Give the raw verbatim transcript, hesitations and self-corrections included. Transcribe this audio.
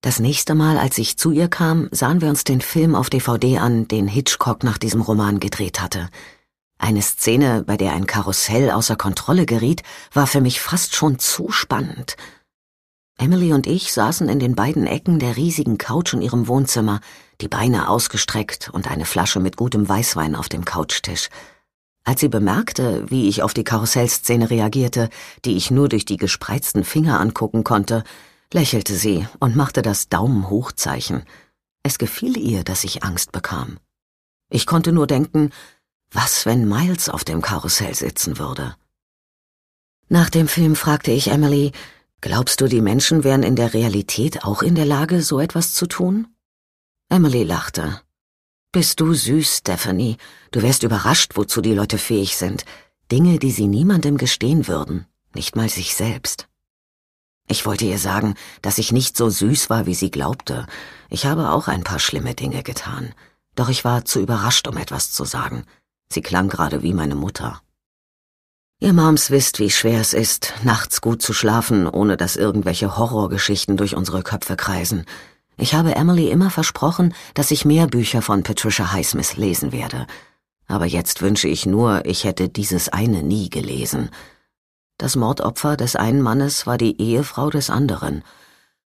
Das nächste Mal, als ich zu ihr kam, sahen wir uns den Film auf D V D an, den Hitchcock nach diesem Roman gedreht hatte. Eine Szene, bei der ein Karussell außer Kontrolle geriet, war für mich fast schon zu spannend. Emily und ich saßen in den beiden Ecken der riesigen Couch in ihrem Wohnzimmer, die Beine ausgestreckt und eine Flasche mit gutem Weißwein auf dem Couchtisch. Als sie bemerkte, wie ich auf die Karussellszene reagierte, die ich nur durch die gespreizten Finger angucken konnte, lächelte sie und machte das Daumen-hoch-Zeichen. Es gefiel ihr, dass ich Angst bekam. Ich konnte nur denken, was, wenn Miles auf dem Karussell sitzen würde? Nach dem Film fragte ich Emily, glaubst du, die Menschen wären in der Realität auch in der Lage, so etwas zu tun? Emily lachte. Bist du süß, Stephanie. Du wärst überrascht, wozu die Leute fähig sind. Dinge, die sie niemandem gestehen würden, nicht mal sich selbst. Ich wollte ihr sagen, dass ich nicht so süß war, wie sie glaubte. Ich habe auch ein paar schlimme Dinge getan. Doch ich war zu überrascht, um etwas zu sagen. Sie klang gerade wie meine Mutter. Ihr Moms wisst, wie schwer es ist, nachts gut zu schlafen, ohne dass irgendwelche Horrorgeschichten durch unsere Köpfe kreisen. Ich habe Emily immer versprochen, dass ich mehr Bücher von Patricia Highsmith lesen werde. Aber jetzt wünsche ich nur, ich hätte dieses eine nie gelesen. Das Mordopfer des einen Mannes war die Ehefrau des anderen,